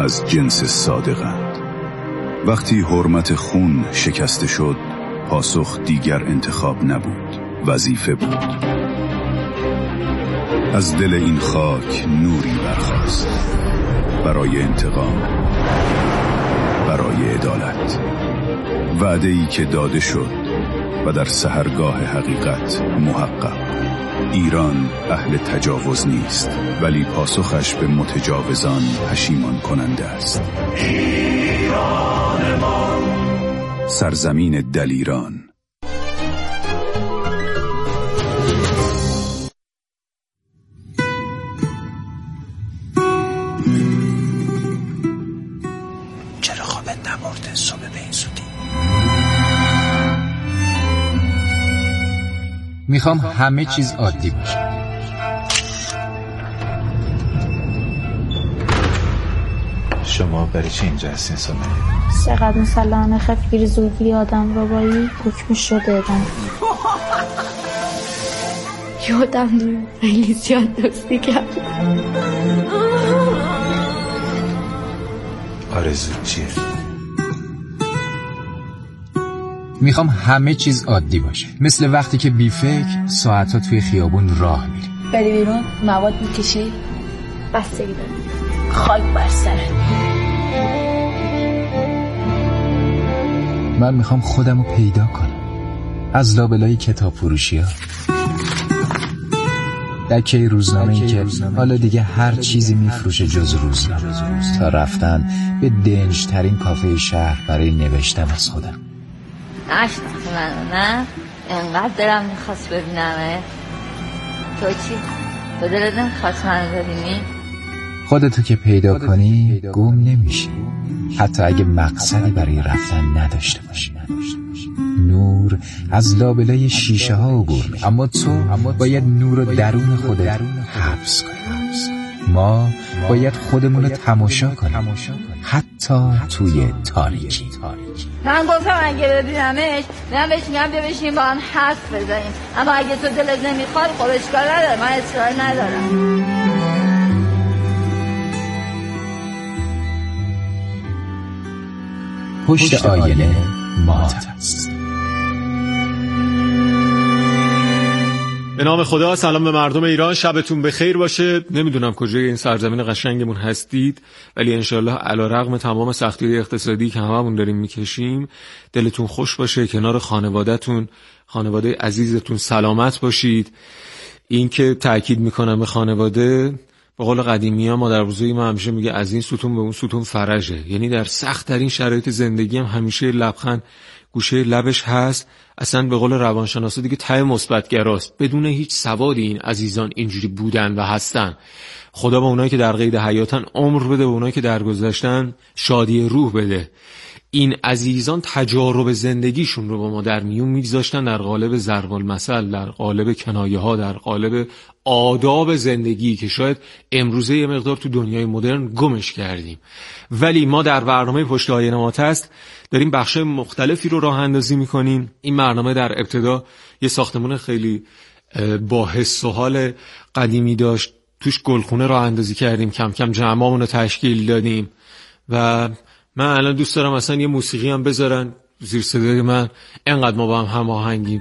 از جنس صادقند. وقتی حرمت خون شکسته شد، پاسخ دیگر انتخاب نبود، وظیفه بود. از دل این خاک نوری برخاست، برای انتقام، برای عدالت. وعده‌ای که داده شد و در سحرگاه حقیقت محقق. ایران اهل تجاوز نیست، ولی پاسخش به متجاوزان پشیمان کننده است. ایران ما، سرزمین دلیران. چرا خوابت نبرده صبح به این زودی؟ میخوام همه چیز عادی باشه. شما برای چی اینجا هستین سومه؟ چقدر مسلحانه خفگیر زولفی آدم رو بایی حکم شده ادم. یادم دو خیلی زیاد دوستی کرد. آرزو چیه؟ میخوام همه چیز عادی باشه، مثل وقتی که بی فکر ساعتها توی خیابون راه میری. بری بیرون مواد میکشی، بستگی داری، خاک بر سرت. من میخوام خودم رو پیدا کنم، از لابلای کتاب فروشی ها، دکه روزنامه‌ای که حالا دیگه هر چیزی میفروشه جز روزنامه، تا رفتن به دنج ترین کافه شهر برای نوشتن از خودم. نشناختی منو نه؟ انقدر دلم میخواست ببینمه. تو چی؟ تو دلت نمیخواست منو ببینی؟ خودتو که پیدا کنی گم نمیشی، حتی اگه مقصدی برای رفتن نداشته باشی. نور از لابلای شیشه ها عبور می‌کنه، اما تو باید نور رو درون خودت حبس کنی. ما باید خودمون رو تماشا کنیم، حتی توی تاریکی. من گفتم اگه ببینمش من بهش میگم بیا بشینیم با هم حرف بزنیم، اما اگه تو دلت نمیخواد خب اشکال نداره، من اصرار ندارم. پشت آینه مات است. به نام خدا. سلام به مردم ایران، شبتون بخیر باشه. نمیدونم کجای این سرزمین قشنگمون هستید، ولی انشالله علیرغم تمام سختی‌های اقتصادی که هممون داریم میکشیم دلتون خوش باشه، کنار خانواده‌تون، خانواده عزیزتون سلامت باشید. این که تأکید میکنم به خانواده، به قول قدیمی‌ها مادر بزرگی ما همیشه میگه از این ستون به اون ستون فرجه، یعنی در سخت ترین شرایط زندگی هم همیشه لبخند گوشه لبش هست. اصلا به قول روانشناسا دیگه ته مثبت‌گراست. بدون هیچ سوادی این عزیزان اینجوری بودن و هستن. خدا به اونایی که در قید حیاتن عمر بده، به اونایی که درگذشتن شادی روح بده. این عزیزان تجارب زندگیشون رو با ما در میون میگذاشتن در قالب ضرب المثل، در قالب کنایه ها، در قالب آداب زندگی که شاید امروزه یه مقدار تو دنیای مدرن گمش کردیم. ولی ما در برنامه پشت آینه مات است داریم بخشای مختلفی رو راه اندازی میکنیم. این برنامه در ابتدا یه ساختمون خیلی با حس و حال قدیمی داشت، توش گلخونه راه اندازی کردیم، کم کم جمعامون رو تشکیل دادیم و من الان دوست دارم اصلا یه موسیقی هم بذارن زیر صدای من، انقدر ما با هم هماهنگیم.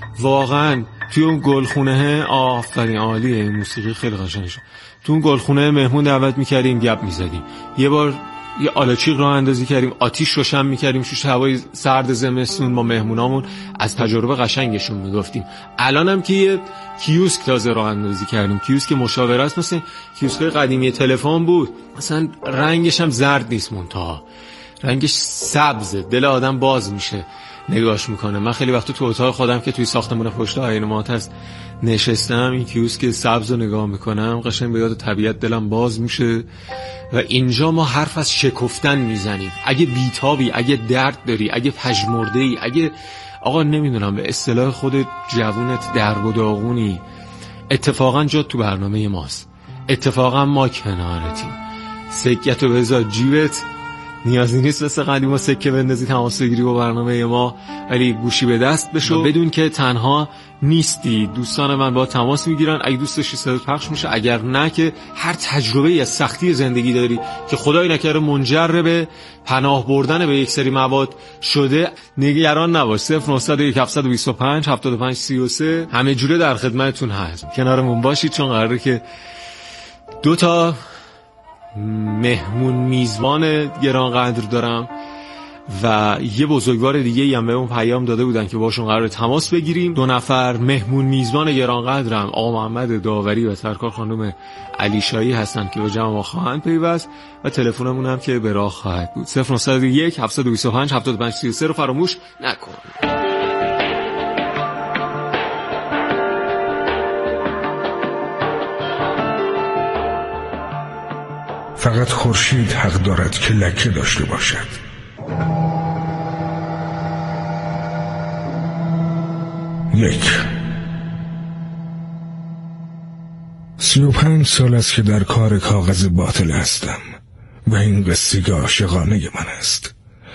واقعا توی اون گلخونه آفرین عالیه، این موسیقی خیلی قشنگه. تو اون گلخونه مهمون دعوت می‌کردیم، گپ می‌زدیم. یه بار یه آلاچیق راه اندازی کردیم، آتیش روشن می‌کردیم توش هوای سرد زمستون، ما مهمونامون از تجربه قشنگشون میگفتیم. الانم که یه کیوسک تازه راه اندازی کردیم، کیوسک مشاوره است، مثل کیوسکای قدیمی تلفن بود، مثلا رنگش هم زرد نیست، منتها رنگش سبزه، دل آدم باز میشه نگاش میکنه. من خیلی وقت تو اتاق خودم که توی ساختمون پشت آینه مات هست نشستم، این کیوسک سبز رو نگاه میکنم، قشنگ به یاد طبیعت دلم باز میشه. و اینجا ما حرف از شکفتن میزنیم. اگه بیتابی، اگه درد داری، اگه پژمرده‌ای، اگه آقا نمیدونم به اصطلاح خود جوونت درب و داغونی، اتفاقا جا تو برنامه ماست. اتفاقا ما کنارتیم. سکیتو بذار جیبت، نیازی نیست مثل قدیما سکه بندازی تماس بگیری با برنامه ما، ولی گوشی به دست بشو، بدون که تنها نیستی. دوستان من با تماس میگیرن، اگه دوست داشتی صدا پخش میشه، اگر نه که هر تجربه از سختی زندگی داری که خدای نکره منجر به پناه بردن به یک سری مواد شده، نگران نباش. 0901 725 75 33 همه جوره در خدمتتون هست. کنارمون باشید چون قراره که 2 تا مهمون میزبان گرانقدر دارم و یه بزرگوار دیگه هم بهمون پیام داده بودن که باشون قرار تماس بگیریم. 2 نفر مهمون میزبان گرانقدرم آقا محمد داوری و سرکار خانم علیشایی هستن که با جمع ما خواهند پیوست و تلفنمون هم که به راه خواهد بود. 0901 725 75 33 رو فراموش نکن. فقط خورشید حق دارد که لکه داشته باشد. 35 سال است که در کار کاغذ باطل هستم و این قصه عاشقانه من است.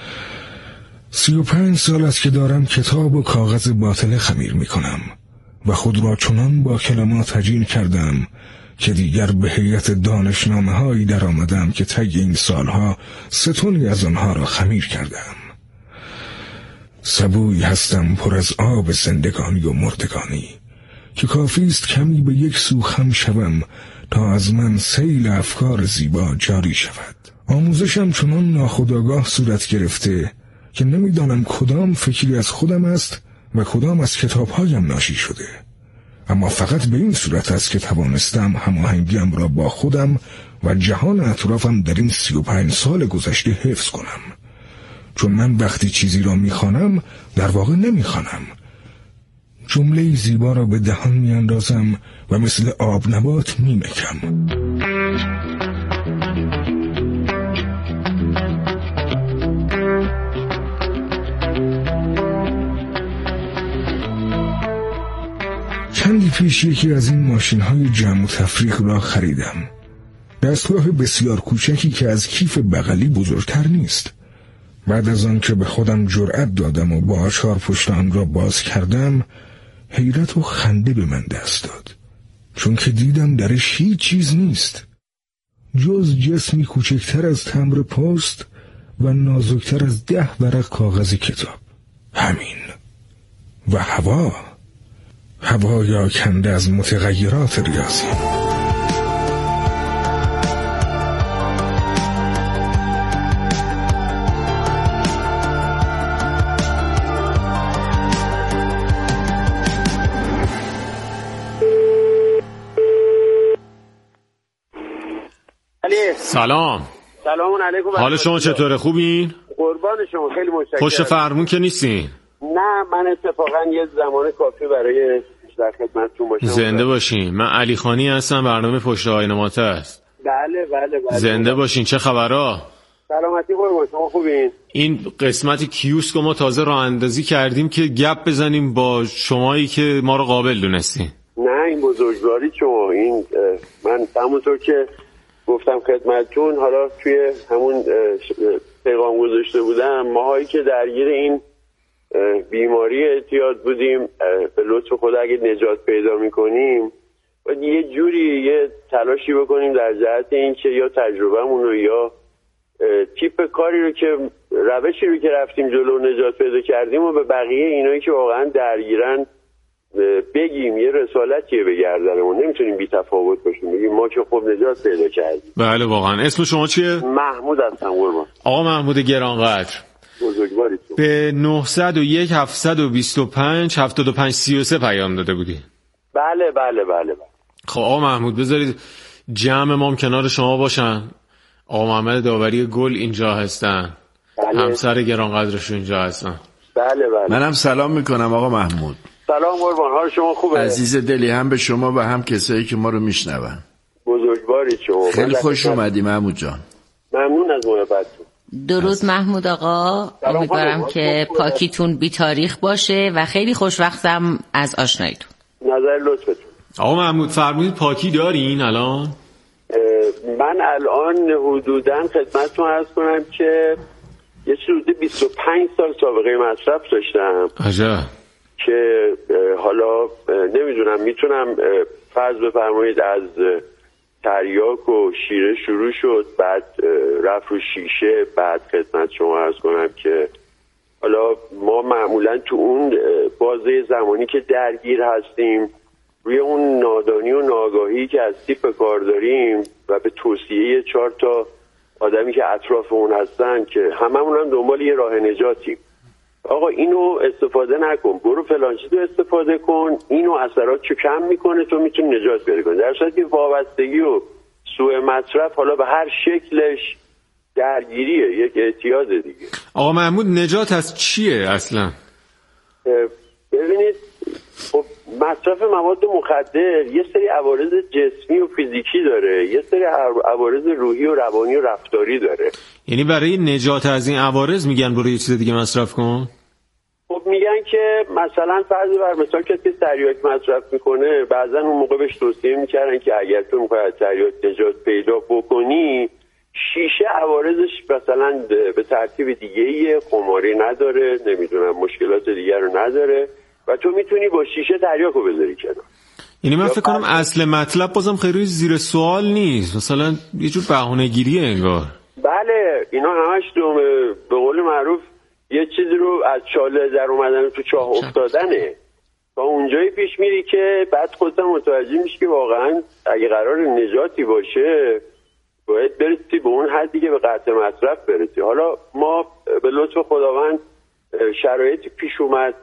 35 سال است که دارم کتاب و کاغذ باطل خمیر می کنم و خود را چنان با کلمات هجین کردم که دیگر به هیئت دانشنامه هایی در آمدم که طی این سالها 3 تن از آنها را خمیر کردم. سبوی هستم پر از آب زندگانی و مردگانی که کافی است کمی به یک سو خم شوم تا از من سیل افکار زیبا جاری شود. آموزشم چنان ناخودآگاه صورت گرفته که نمیدانم کدام فکری از خودم است و کدام از کتابهایم ناشی شده، اما فقط به این صورت است که توانستم هماهنگیم را با خودم و جهان اطرافم در این 35 سال گذشته حفظ کنم. چون من وقتی چیزی را میخوانم در واقع نمیخوانم، جمله زیبا را به دهان میاندازم و مثل آب نبات میمکم. چندی پیش یکی از این ماشین‌های جمع و تفریق را خریدم. دستگاه بسیار کوچکی که از کیف بغلی بزرگتر نیست. بعد از آن که به خودم جرأت دادم و با آچار پشت آن را باز کردم، حیرت و خنده به من دست داد، چون که دیدم درش هیچ چیز نیست جز جسمی کوچکتر از تمبر پست و نازکتر از 10 ورق کاغذ کتاب. همین. و هوا یا کنده از متغیرات ریاضی. سلام علیکم. حال شما چطوره؟ خوبین؟ قربان شما، خیلی متشکرم. پشت فرمون که نیستین؟ نه، من اتفاقا یه زمان کافی برای در خدمتتون باشم. زنده باشین. من علی خانی هستم، برنامه پشت آینه ماته است. بله. زنده باشین. چه خبرها؟ سلامتی قربان شما، خوبین؟ این قسمت کیوسک ما تازه راه اندازی کردیم که گپ بزنیم با شمایی که ما رو قابل دونستین. نه، این بزرگواری شما. این من همونطور که گفتم خدمتتون، حالا توی همون پیغام گذاشته بودم، ماهایی که درگیر این بیماری اعتیاد بودیم، به لطف خدا اگه نجات پیدا میکنیم و یه جوری یه تلاشی بکنیم در جهت این که یا تجربه‌مون رو یا تیپ کاری رو که روشی رو که رفتیم جلو نجات پیدا کردیم و به بقیه اینایی که واقعا درگیرن بگیم، یه رسالتیه به گردنمون. نمیتونیم بی تفاوت باشیم بگیم ما که خب نجات پیدا کردیم. بله واقعا. اسم شما چیه؟ محمود هستم قربان. آقا محمود گرانقدر، بزرگواری تو. به 901 725 75 33 پیام داده بودی. بله. خب آقا محمود، بذارید جمع ما کنار شما باشن. آقا محمد داوری گل اینجا هستن. بله. همسر گرانقدرشون اینجا هستن. بله. منم سلام میکنم آقا محمود. سلام قربان، حال شما خوبه؟ عزیز دلی، هم به شما و هم کسایی که ما رو میشنون. بزرگواری شما. خیلی خوش اومدی محمود جان. ممنون از محبتتون. درود محمود آقا، امیدوارم که پاکیتون بی تاریخ باشه و خیلی خوشوقتم از آشناییتون. نظر لطفتون. آقا محمود فرمودید پاکی دارین الان؟ من الان حدوداً خدمتتون عرض کنم که یه حدود 25 سال سابقه مصرف داشتم. عجب. که حالا نمیدونم میتونم فرض بفرمایید از تریاک و شیره شروع شد، بعد رفت رو شیشه، بعد خدمت شما عرض کنم که حالا ما معمولا تو اون بازه زمانی که درگیر هستیم روی اون نادانی و ناآگاهی که از تیپ کار داریم و به توصیه 4 تا آدمی که اطراف اون هستن که هممون هم دنبال یه راه نجاتیم. آقا اینو استفاده نکن، برو فلان چیزو استفاده کن، اینو اثراتشو کم میکنه، تو میتونی نجات پیدا کنی. در صورتی که وابستگی و سوء مصرف حالا به هر شکلش درگیریه، یک اعتیاد دیگه. آقا محمود نجات از چیه اصلا؟ ببینید خب مصرف مواد مخدر یه سری عوارض جسمی و فیزیکی داره، یه سری عوارض روحی و روانی و رفتاری داره. یعنی برای نجات از این عوارض میگن برو یه چیز دیگه مصرف کن؟ خب میگن که مثلا فرض بر مثال کسی که تریاک مصرف میکنه بعضا اون موقع بهش توصیه میکردن که اگر تو میخوای از تریاک نجات پیدا بکنی شیشه عوارضش مثلا به ترتیب دیگه‌ای، خماری نداره، نمیدونم مشکلات دیگر رو نداره و تو میتونی با شیشه تریاکو بذاری کنار. یعنی من فکر کنم اصل مطلب بازم خیلی زیر سوال نیست، مثلا یه جور بهانه‌گیریه انگار. بله اینا همش به قول معروف یه چیزی رو از چاله در اومدن تو چاه افتادنه. تا اونجایی پیش میری که بعد خودت متوجه میشی که واقعا اگه قرار نجاتی باشه باید برسی به اون حدی که به قطع مصرف برسی. حالا ما به لطف خداوند شرایطی پیش اومد،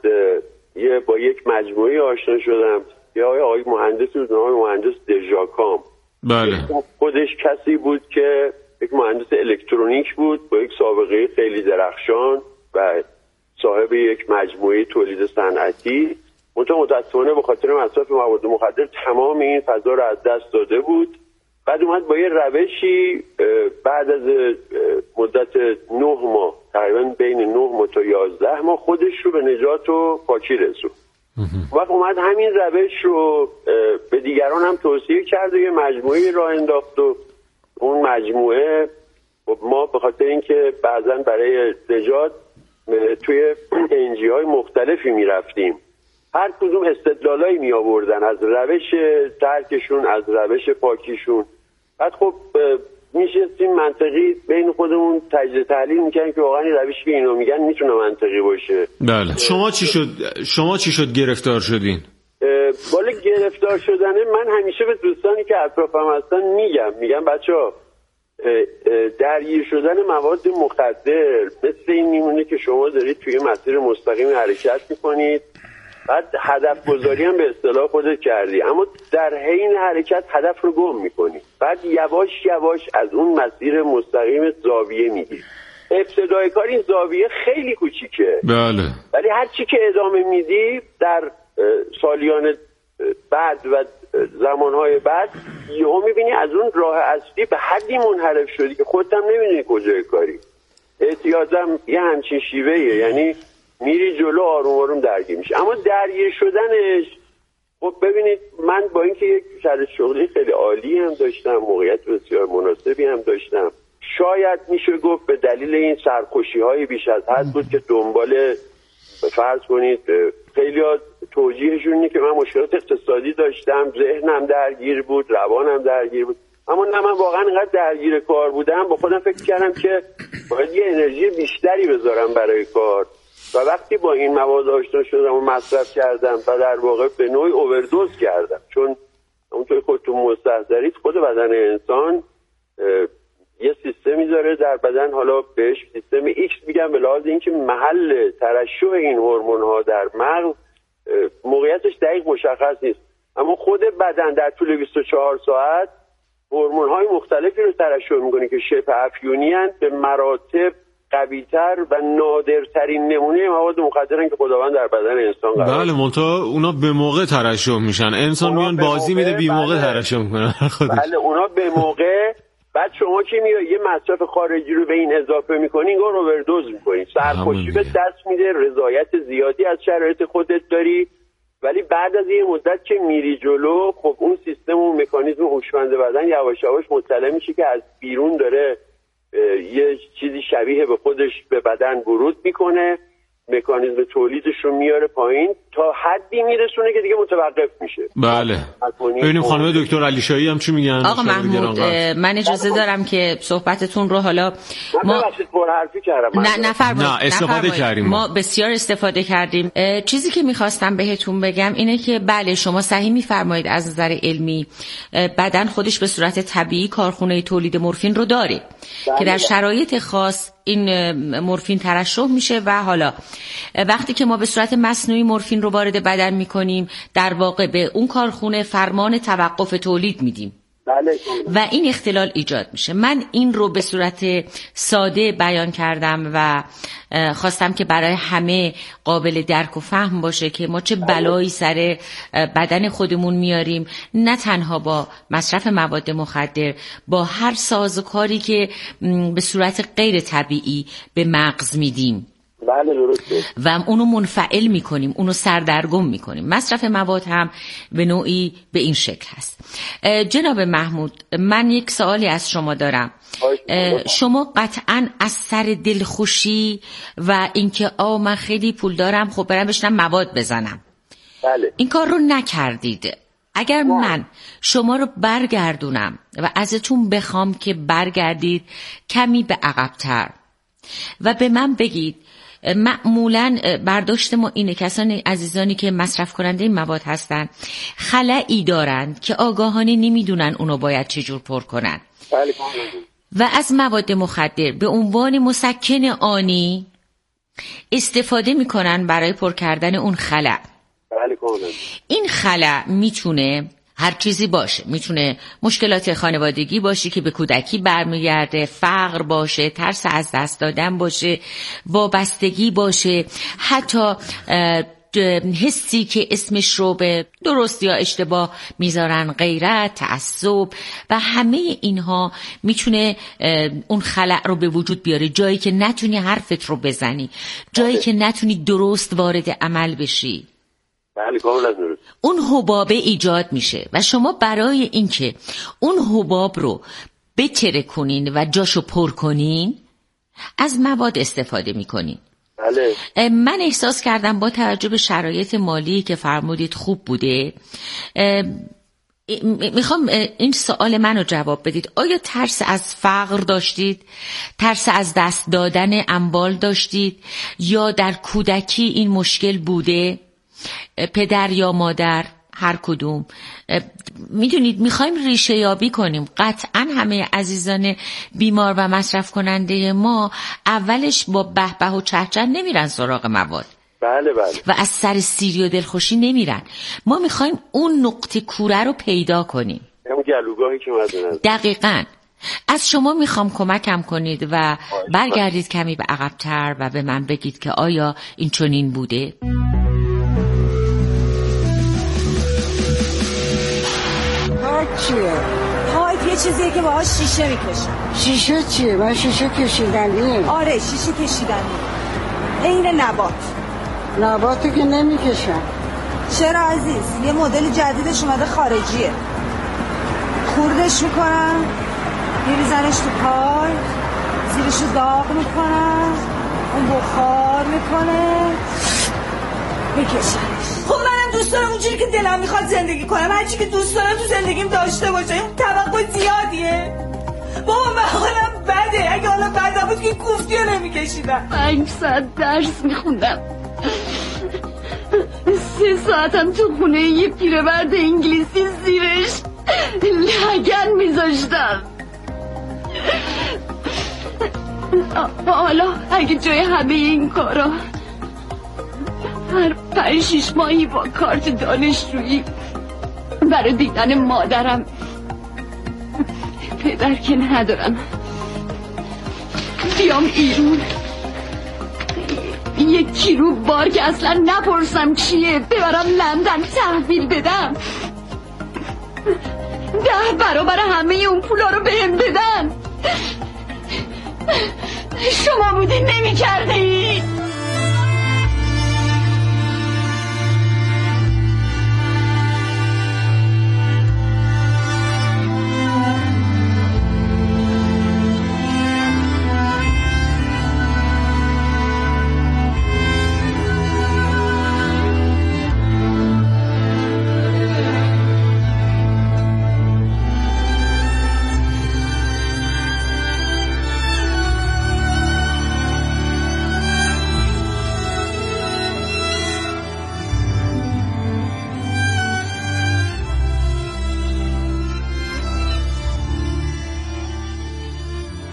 با یک مجموعه آشنا شدم، یه آقای مهندس بود، آقای مهندس دژاکام. بله. خودش کسی بود که یک مهندس الکترونیک بود با یک سابقه خیلی درخشان و صاحب یک مجموعه تولید صنعتی. متأسفانه به خاطر مصرف مواد مخدر تمام این فضا رو از دست داده بود. بعد اومد با یه روشی بعد از مدت 9 ماه تقریبا بین 9 ماه تا 11 ماه خودش رو به نجات و پاکی رسوند. وقت اومد همین روش رو به دیگران هم توصیه کرد و یه مجموعه راه انداخت و اون مجموعه ما به خاطر اینکه بعضا برای نجات توی انجی های مختلفی میرفتیم، هر کدوم استدلالایی می آوردن از روش ترکشون، از روش پاکیشون. بعد خب میشستیم منطقی بین خودمون تجزیه تحلیل میکنیم که واقعا این روشی که اینو میگن میتونه منطقی باشه. بله. شما چی شد گرفتار شدین؟ بالا گرفتار شدنه من همیشه به دوستانی که اطرافم هستن میگم بچه‌ها درگیر شدن مواد مخدر مثل این میمونه که شما دارید توی مسیر مستقیم حرکت میکنید، بعد هدف گذاری هم به اصطلاح خودت کردی، اما در حین حرکت هدف رو گم میکنی، بعد یواش یواش از اون مسیر مستقیم زاویه میگیری. ابتدای کار این زاویه خیلی کوچیکه، بله، ولی هر چی که ادامه میدی در سالیان بعد و زمانهای بعد یهو میبینی از اون راه اصلی به حدی منحرف شدی که خودت هم نمیدونی کجای کاری. اعتیادم یه همچین شیوهیه، یعنی میری جلو آروم آروم درگیر میشه. اما درگیر شدنش خب ببینید من با اینکه یک شرایط شغلی خیلی عالی هم داشتم، موقعیت بسیار مناسبی هم داشتم، شاید میشه گفت به دلیل این سرخوشی های بیش از حد بود که دنبال فرض کنید خیلی توجیهشون اینه که من مشکلات اقتصادی داشتم، ذهنم درگیر بود، روانم درگیر بود. اما نه، من واقعا اینقدر درگیر کار بودم با خودم فکر کردم که باید یه انرژی بیشتری بذارم برای کار و وقتی با این مواد آشنا شدم و مصرف کردم و در واقع به نوعی اووردوز کردم، چون اونطوری خودتون مستحضرید خود بدن انسان یه سیستمی داره در بدن، حالا بهش سیستم ایکس میگم به لحاظ اینکه محل ترشح این هورمون ها در مغز موقعیتش دقیق مشخص نیست، اما خود بدن در طول 24 ساعت هورمون های مختلفی رو ترشح میکنه که شبه افیونی هستند، به مراتب قوی‌تر و نادرترین نمونه مواد مخدرن که خداوند در بدن انسان قرار. بله، منتها اونا به موقع ترشح میشن، انسان میان بازی میده بی موقع ترشح میکنه. بله اونا به موقع. بعد شما که میای یه مصرف خارجی رو به این اضافه میکنی انگار اووردوز میکنی، سرخوشی به دست میده، رضایت زیادی از شرایط خودت داری ولی بعد از یه مدت که میری جلو، خب اون سیستم و مکانیزم هوشمند بدن یواش یواش مطلع میشه که از بیرون داره یه چیزی شبیه به خودش به بدن ورود میکنه، مکانیزم تولیدش رو میاره پایین تا حدی میرسونه که دیگه متوقف میشه. بله. ببینیم خانم دکتر علیشایی هم چی میگن. آقا محمود، من اجازه دارم که صحبتتون رو حالا ما پرحرفی کردم. نه استفاده کردیم. ما بسیار استفاده کردیم. چیزی که میخواستم بهتون بگم اینه که بله شما صحیح میفرمایید، از نظر علمی بدن خودش به صورت طبیعی کارخونه تولید مورفین رو داره که در شرایط خاص این مورفین ترشح میشه و حالا وقتی که ما به صورت مصنوعی مورفین رو وارد بدن میکنیم در واقع به اون کارخونه فرمان توقف تولید میدیم و این اختلال ایجاد میشه. من این رو به صورت ساده بیان کردم و خواستم که برای همه قابل درک و فهم باشه که ما چه بلایی سر بدن خودمون میاریم، نه تنها با مصرف مواد مخدر، با هر سازوکاری که به صورت غیر طبیعی به مغز میدیم. بله درسته. و اونو منفعل میکنیم، اونو سردرگم میکنیم. مصرف مواد هم به نوعی به این شکل هست. جناب محمود، من یک سوالی از شما دارم. شما قطعاً از سر دلخوشی و اینکه من خیلی پول دارم خب برم بشنم مواد بزنم، بله، این کار رو نکردید. اگر من شما رو برگردونم و ازتون بخوام که برگردید کمی به عقب‌تر و به من بگید، معمولاً برداشت ما اینه کسانی عزیزانی که مصرف کننده این مواد هستن خلایی دارن که آگاهانه نمیدونن اونو باید چجور پر کنن و از مواد مخدر به عنوان مسکن آنی استفاده میکنن برای پر کردن اون خلا. این خلا میتونه هر چیزی باشه، میتونه مشکلات خانوادگی باشه که به کودکی برمیگرده، فقر باشه، ترس از دست دادن باشه، وابستگی باشه، حتی حسی که اسمش رو به درست یا اشتباه میذارن غیرت، تعصب و همه اینها میتونه اون خلأ رو به وجود بیاره، جایی که نتونی حرفت رو بزنی، جایی که نتونی درست وارد عمل بشی. بله کاملا درست. اون حبابه ایجاد میشه و شما برای اینکه اون حباب رو بترکونین و جاشو پر کنین از مواد استفاده میکنین. بله. من احساس کردم با توجه به شرایط مالی که فرمودید خوب بوده، میخوام این سوال منو جواب بدید. آیا ترس از فقر داشتید؟ ترس از دست دادن اموال داشتید؟ یا در کودکی این مشکل بوده؟ پدر یا مادر هر کدوم؟ میدونید میخوایم ریشه یابی کنیم. قطعا همه عزیزان بیمار و مصرف کننده ما اولش با به و چهچه نمیرن سراغ مواد. بله بله. و از سر سیری و دلخوشی نمیرن. ما میخوایم اون نقطه کوره رو پیدا کنیم. همون گلوگاهی که مدن. دقیقاً. از شما میخوام کمکم کنید و برگردید کمی به عقب‌تر و به من بگید که آیا این چنین بوده؟ چیه؟ پایپ یه چیزیه که باهاش شیشه میکشه. شیشه چیه؟ من شیشه کشیدنیه. آره شیشه کشیدنی. این نباتو که نمیکشن. چرا عزیز؟ یه مدل جدیدش اومده خارجیه. خوردش میکنن، میریزنش تو پای، زیرشو داغ میکنن، اون بخار میکنه، میکشنش. خب منم دوست دارم اونجوری که دلم میخواد زندگی کنم، هرچی که دوست دارم تو زندگیم داشته باشه. اون توقع زیادیه. بابا من حالم بده. اگه حالا بد نبود که کوفتی رو نمیکشیدم. 5 ساعت درس میخوندم، 3 ساعتم تو خونه یه پیرمرد انگلیسی زیرش لگن میذاشتم. حالا اگه جای همه این کارا هر 5-6 ماهی با کارت دانشجویی برای دیدن مادرم، پدر که ندارم، بیام ایرون یک کیلو بار که اصلا نپرسم چیه ببرم لندن تحویل بدم، 10 برابر همه اون پولا رو بهم بدن. شما بودی نمی کردی؟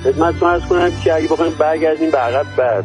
خدمتتون عرض کنم که اگه بخوایم برگردیم به عقب بر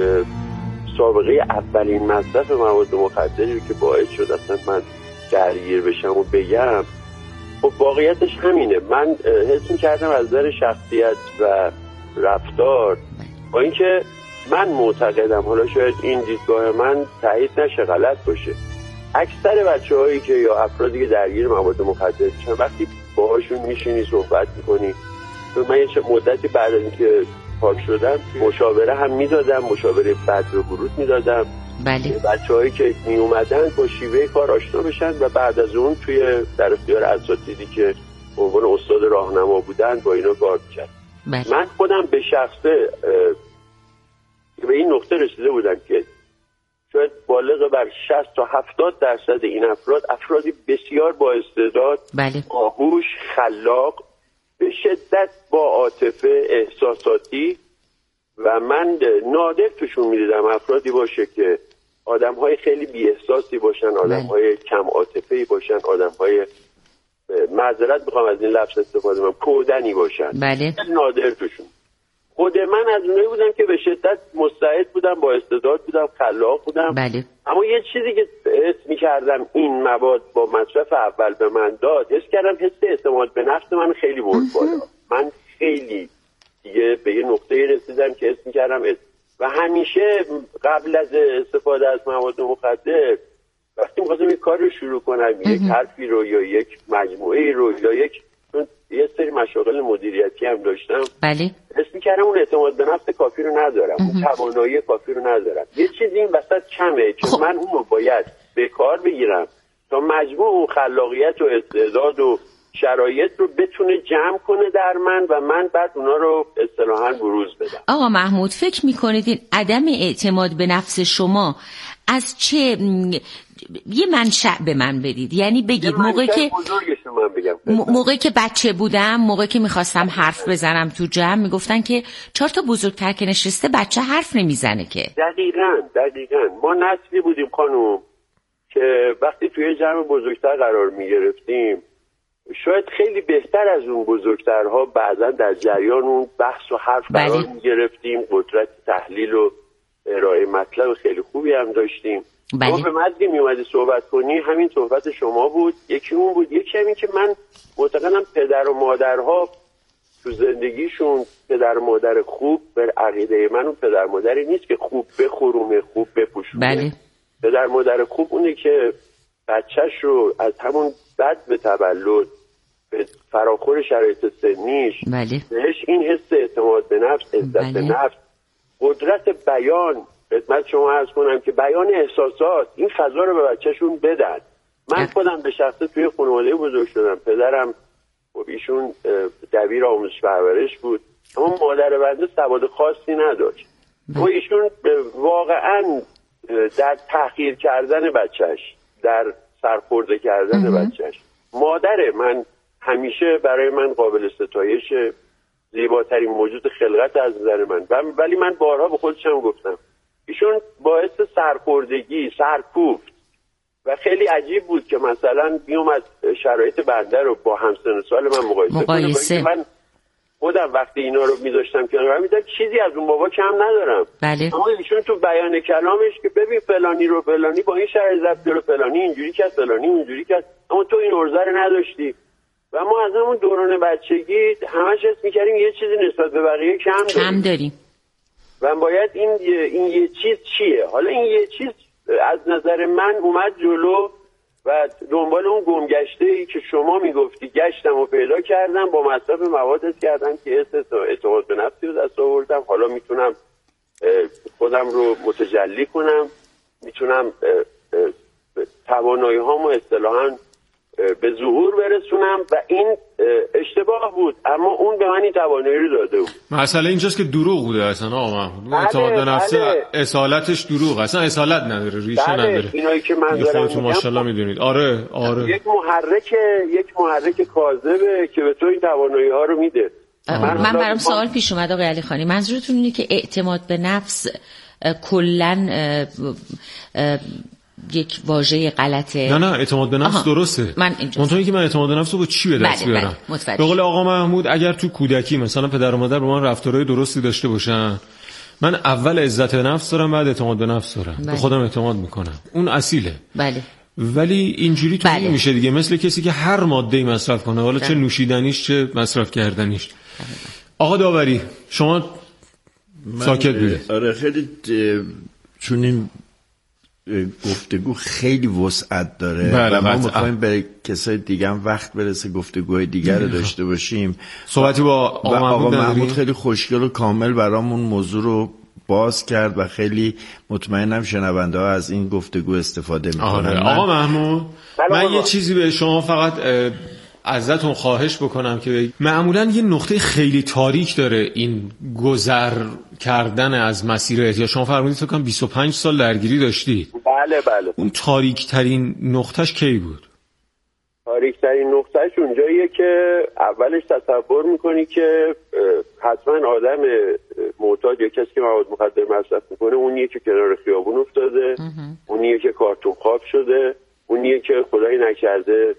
سابقه اولین مصرف مواد مخدری که باعث شد اصلا من درگیر بشم و بگم، خب واقعیتش همینه. من حس می‌کردم از نظر شخصیت و رفتار، با اینکه من معتقدم، حالا شاید این دیدگاه من تایید نشه، غلط باشه، اکثر بچه‌هایی که یا افرادی که درگیر مواد مخدر میشن وقتی باهاشون میشینی صحبت میکنی، من یه مدتی بعد از اینکه پاک شدم مشاوره هم میدادم، مشاوره بد رو ورود میدادم. بله. بچه‌هایی که می اومدن با شیوه کار آشنا بشن و بعد از اون توی در اختیار اساتیدی که به عنوان استاد راهنما بودن با اینا کار می‌کردم. بله. من خودم به شخصه به این نقطه رسیده بودم که شاید بالغ بر 60 تا 70% این افرادی بسیار با استعداد، بله، باهوش، خلاق، به شدت با عاطفه، احساساتی، و من نادر توشون می‌دیدم افرادی باشه که آدم‌های خیلی بی‌احساسی باشن، آدم‌های کم عاطفه‌ای باشن، آدم‌های معذرت می‌خوام از این لفظ استفاده کنم، کودنی باشن. بله. نادر توشون. خود من از اونایی بودم که به شدت مستعد بودم، با استعداد بودم، خلاق بودم. بله. اما یه چیزی که حس می‌کردم این مواد با مصرف اول به من داد، حس کردم حس اعتماد به نفس من خیلی برد بالا. من خیلی دیگه به یه نقطه‌ای رسیدم که حس می‌کردم و همیشه قبل از استفاده از مواد مخدر وقتی می‌خواستم یک کار رو شروع کنم، یک حرفی رو یا یک مجموعه‌ای رو یا یه سری مشاغل مدیریتی هم داشتم، بله، حس می‌کردم اون اعتماد به نفس کافی رو ندارم، اون توانایی کافی رو ندارم، یه چیزی این وسط کمه که من اون رو باید به کار بگیرم تا مجموع اون خلاقیت و استعداد و شرایط رو بتونه جمع کنه در من و من بعد اونا رو اصطلاحاً بروز بدم. آقا محمود، فکر می‌کنید این عدم اعتماد به نفس شما از چه یه منشأ به من بدید؟ یعنی بگید موقعی که بچه بودم، موقعی که میخواستم حرف بزنم تو جمع، میگفتن که 4 تا بزرگتر که نشسته بچه حرف نمیزنه که. دقیقاً ما نسلی بودیم خانم که وقتی توی جمع بزرگتر قرار میگرفتیم شاید خیلی بهتر از اون بزرگترها بعضا در جریان اون بحث و حرف قرار میگرفتیم، قدرت تحلیل و ارائه مطلب خیلی خوبی هم داشتیم. ما به مدی میومدی صحبت کنی، همین صحبت شما بود، یکی اون بود، یکی همین که من معتقدم پدر و مادرها تو زندگیشون پدر و مادر خوب، بر عقیده من اون پدر مادری نیست که خوب بخورومه، خوب بپوشونه. بله. پدر مادر خوب اونه که بچهش رو از همون بد به تولد به فراخور شرایط سنیش، بله، بهش این حس اعتماد به نفس، عزت به نفس، قدرت بیان، خدمت شما عرض کنم که بیان احساسات، این فضا رو به بچه‌شون بدن. من خودم به شخصه توی خانواده بزرگ شدم، پدرم ایشون دبیر آموزش پرورش بود اما مادر بنده سواد خاصی نداشت و ایشون واقعا در تحقیر کردن بچهش، در سرخورده کردن بچهش، مادر من همیشه برای من قابل ستایش، زیباترین موجود خلقت از نظر من، ولی من بارها به خودشم گفتم ایشون باعث سرخوردگی، سرکوفت و خیلی عجیب بود که مثلا میومد شرایط بنده رو با همسن سال من مقایسه کنه. من خودم وقتی اینا رو میذاشتم کنار میدم چیزی از اون بابا کم ندارم. بله. اما ایشون تو بیان کلامش که ببین فلانی رو فلانی با این شرایط ضبط رو فلانی اینجوری کرد، فلانی اونجوری کرد، اما تو این عرضه رو نداشتی. و ما از همون دوران بچگی همش حس می‌کردیم یه چیزی نسبت به بقیه کم داریم. و باید این یه چیز چیه؟ حالا این یه چیز از نظر من اومد جلو و دنبال اون گمگشته‌ای که شما میگفتی گشتم و پیدا کردم، با مصرف مواد کردم که اعتماد به نفسی رو دست آوردم. حالا میتونم خودم رو متجلی کنم، میتونم توانایی هامو اصطلاحاً به ظهور برسونم و این اشتباه بود، اما اون به من این توانایی رو داده بود. مسئله اینجاست که دروغ بوده اصلا آقا محمود. اعتماد به نفس اصالتش دروغ، اصلا اصالت نداره، ریشه نداره. اینایی که من دارم خودتون ماشاءالله میدونید. آره یک محرک کاذبه که به تو این توانایی ها رو میده. من برام سوال پیش اومد آقای علی خانی، منظورتون اینه که اعتماد به نفس کلاً یک واژه غلطه. نه اعتماد به نفس درسته. من منطقه که من اعتماد به نفس رو با چی به دست بیارم؟ به قول آقا محمود اگر تو کودکی مثلا پدر و مادر با من رفتارهای درستی داشته باشن، من اول عزت نفس دارم بعد اعتماد به نفس دارم. به خودم اعتماد میکنم. اون اصیله. بله. ولی اینجوری تو میشه دیگه، مثل کسی که هر ماده‌ای مصرف کنه، حالا چه نوشیدنیش چه مصرف کردنیش. آقا داوری شما ساکت بودید. آره خیلی، چون این گفتگو خیلی وسعت داره و ما می‌خوایم به کسای دیگه هم وقت برسه گفتگوهای دیگر رو داشته باشیم. صحبتی با آقا محمود خیلی خوشگل و کامل برامون موضوع رو باز کرد و خیلی مطمئنم شنونده ها از این گفتگو استفاده میکنن. آقا محمود من یه چیزی به شما فقط ازتون خواهش بکنم که معمولا یه نقطه خیلی تاریک داره این گذر کردن از مسیر احتیاج. شما فرمودید فکر کنم 25 سال درگیری داشتید. بله. اون تاریک ترین نقطهش کی بود؟ تاریک ترین نقطهش اونجاییه که اولش تصور میکنی که حتما آدم معتاد یا کسی که مواد مخدر مصرف میکنه اونیه که کنار خیابون افتاده، اونیه که کارتون خواب شده، اونیه که خدایی نکرده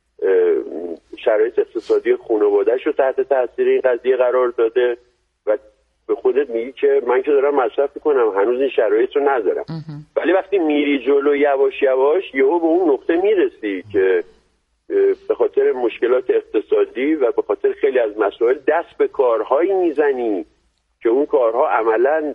شرایط اقتصادی خانواده‌اش رو تحت تاثیر این قضیه قرار داده و به خودت میگی که من که دارم مصرف میکنم هنوز این شرایط رو ندارم. ولی وقتی میری جلو یواش یواش یهو به اون نقطه میرسی که به خاطر مشکلات اقتصادی و به خاطر خیلی از مسائل دست به کارهایی میزنی که اون کارها عملاً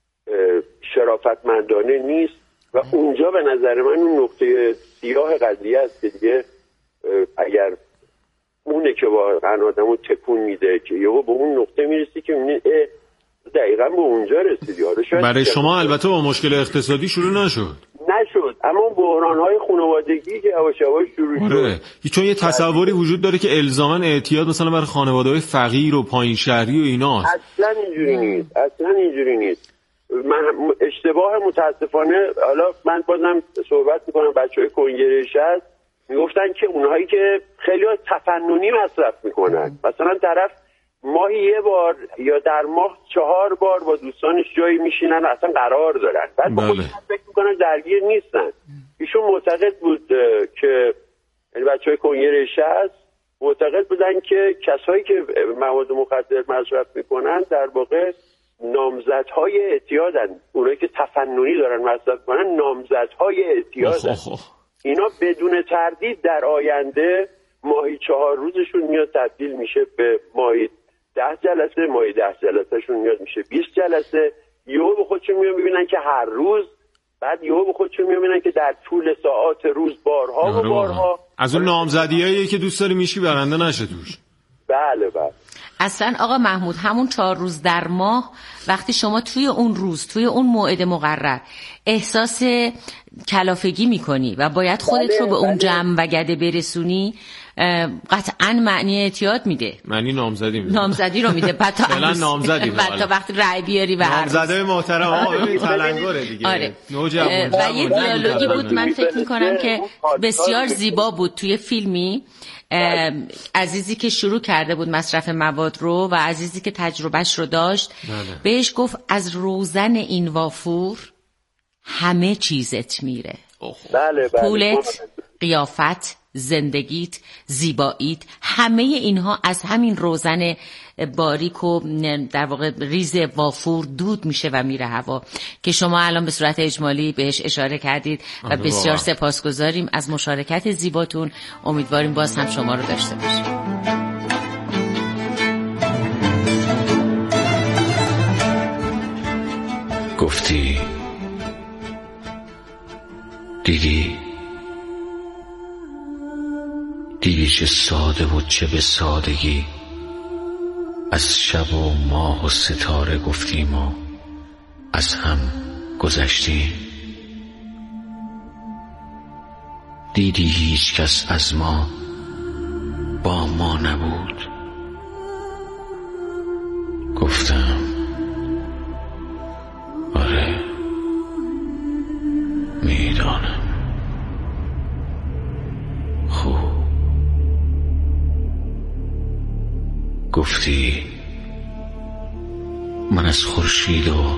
شرافتمندانه نیست و اونجا به نظر من اون نقطه سیاه قضیه است که دیگه اگر اونه که واقعا آدمو تکون میده که یهو به اون نقطه میرسی که میبینی دقیقاً به اونجا رسیدی. برای شما البته با مشکل اقتصادی شروع نشد، اما اون بحران‌های خانوادگی که یواش یواش شروع شد. چون یه تصوری وجود داره که الزاماً اعتیاد مثلا برای خانواده‌های فقیر و پایین شهری و ایناست. اصلاً اینجوری نیست. من اشتباه متاسفانه، حالا من بازم صحبت میکنم بچهای کنگره‌اش هست میگفتن که اونهایی که خیلی تفننی مصرف میکنن، مثلا طرف ماهی یه بار یا در ماه 4 بار با دوستانش جایی میشینن اصلا قرار دارن، بعد با خودشون فکر میکنن درگیر نیستن. ایشون معتقد بود که یعنی بچهای کنگره‌اش هست معتقد بودن که کسایی که مواد مخدر مصرف میکنن در واقع نامزدهای اعتیادن، اونایی که تفننی دارن مصرف کنن نامزدهای اعتیادن. اینا بدون تردید در آینده ماهی 4 روزشون میاد تبدیل میشه به ماهی 10 جلسه، ماهی 10 جلسهشون میاد میشه 20 جلسه، یهو به خودشون میان ببینن که هر روز، بعد یهو به خودشون میبینن که در طول ساعات روز بارها و بارها از اون نامزدیایی که دوست داری میشی برنده نشه توش. بله. اصلا آقا محمود همون 4 روز در ماه وقتی شما توی اون روز توی اون موعد مقرر احساس کلافگی میکنی و باید خودت رو به اون جمع و گده برسونی، قطعاً معنی اعتیاد میده، معنی نامزدی رو میده. بعد تا وقتی رأی بیاری و نامزده محترم آقا ببین تلنگره دیگه. آره. و یه دیالوگی بود من فکر میکنم که بسیار زیبا بود توی فیلمی، عزیزی که شروع کرده بود مصرف مواد رو و عزیزی که تجربهش رو داشت بهش گفت از روزن این وافور همه چیزت میره. بله. پولت، قیافت، زندگیت، زیباییت، همه اینها از همین روزن باریک و در واقع ریز وافور دود میشه و میره هوا، که شما الان به صورت اجمالی بهش اشاره کردید و بسیار سپاسگزاریم از مشارکت زیباتون. امیدواریم باز هم شما رو داشته باشیم. گفتی دیدی چه ساده بود، چه به سادگی از شب و ماه و ستاره گفتیم و از هم گذشتیم. دیدی هیچ کس از ما با ما نبود. گفتم آره میدانم. خوب گفتی من از خورشید و